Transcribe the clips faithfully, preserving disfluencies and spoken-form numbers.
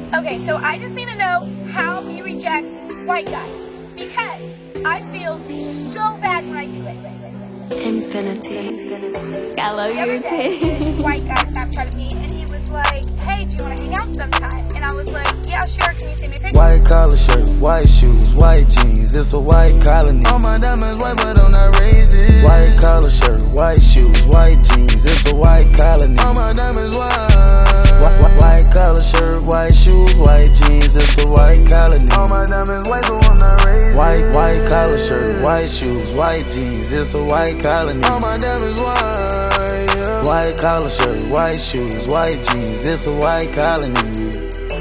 Okay, so I just need to know how you reject white guys, because I feel so bad when I do it. Infinity. I love The other you day, too. this white guy Snapchatted me, and he was like, hey, do you want to hang out sometime? And I was like, yeah, sure, can you send me a picture? White collar shirt, white shoes, white jeans, it's a white colony. All my diamonds white, but I'm not racist. White collar shirt, white shoes, white jeans, it's a white colony. All my diamonds white. White, white, white collar shirt, white shoes, white jeans, it's a white colony. All my diamonds white, but I'm not racist. White, white collar shirt, white shoes, white jeans, it's a white colony. All my diamonds white. Yeah. White collar shirt, white shoes, white jeans, it's a white colony.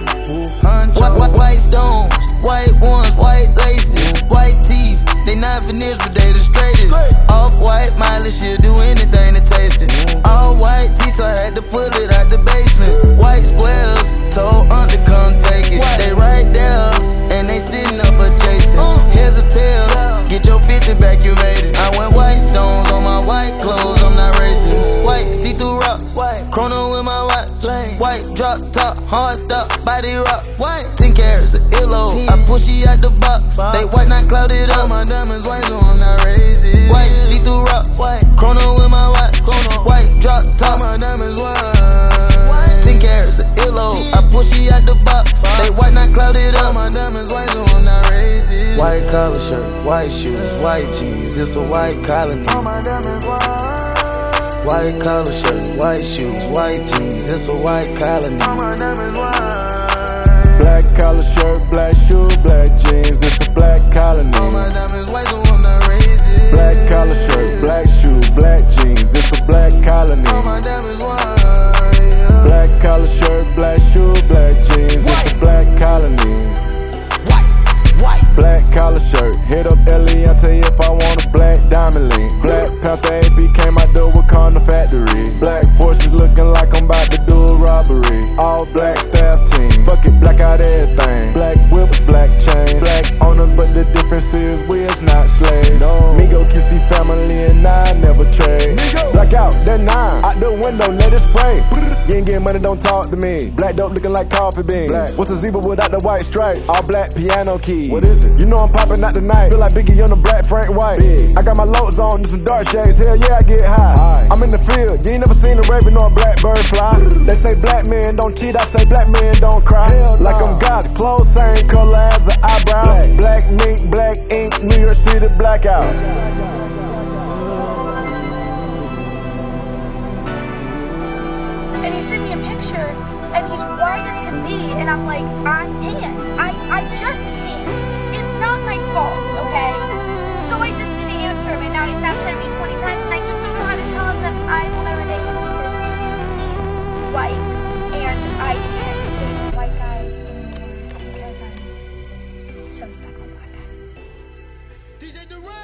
White, white, white stones, white ones, white laces, white teeth. They not veneers, but they the straightest. Off-white mileage, she'll do anything to taste it. All white teeth, I had to pull it out the basement. White squares, told Aunt to come take it. They right there, and they sitting up adjacent. Here's a tails, get your fifty back, you made it. I went white stones on my white clothes, I'm not racist. White see-through rocks, chrono with my watch. White drop top, hard stop, body rock. White ten carats of illo, I push she out the box. They white not clouded up, my diamonds white, so I'm not racist. White see-through rocks, chrono with my watch. White drop top, my diamonds white. Ten carats of illo, I push she out the box. They white not clouded up, my diamonds white, so I'm not racist. White collar shirt, white shoes, white jeans, it's a white colony. All my diamonds white. White collar shirt, white shoes, white jeans, it's a white colony. All my diamonds white. Black collar shirt, black shoe, black jeans, it's a black colony. All my diamonds white, so I'm not racist. Black collar shirt, black shoe, black jeans, it's a black colony. All my diamonds white. Black collar shirt, black shoe, black jeans, it's a black colony. Black collar shirt, hit up Eliante if I want a black diamond link. Black Panther A P came out the Wakanda factory. Black forces looking like I'm about to do a robbery. All black staff team, fuck it, black out everything. Black whips, black chains, black owners, but the difference is we is not slaves. No. Migo can see family and I never trade. Migo. Black out, that nine, out the window, let it spray. You ain't getting money, don't talk to me. Black dope looking like coffee beans. Black. What's a zebra without the white stripes? All black piano keys. What is it? You know I'm popping out tonight. Feel like Biggie on the Black Frank White. Big. I got my lows on, just some dark shades. Hell yeah, I get high. high. I'm in the field. You ain't never seen a raven or a blackbird fly. They say black men don't cheat. I say black men don't cry. Hell like no. I'm God. Clothes same color as an eyebrow. Black, black mink, black ink. New York City blackout. And he sent me a picture, and he's white as can be, and I'm like, I can't. I, I just can't. It's not my fault, okay? So I just didn't answer him, and now he's Snapchatted me twenty times, and I just don't know how to tell him that I will never date him because he's white, and I can't date white guys anymore because I'm so stuck on black guys. D J Durant.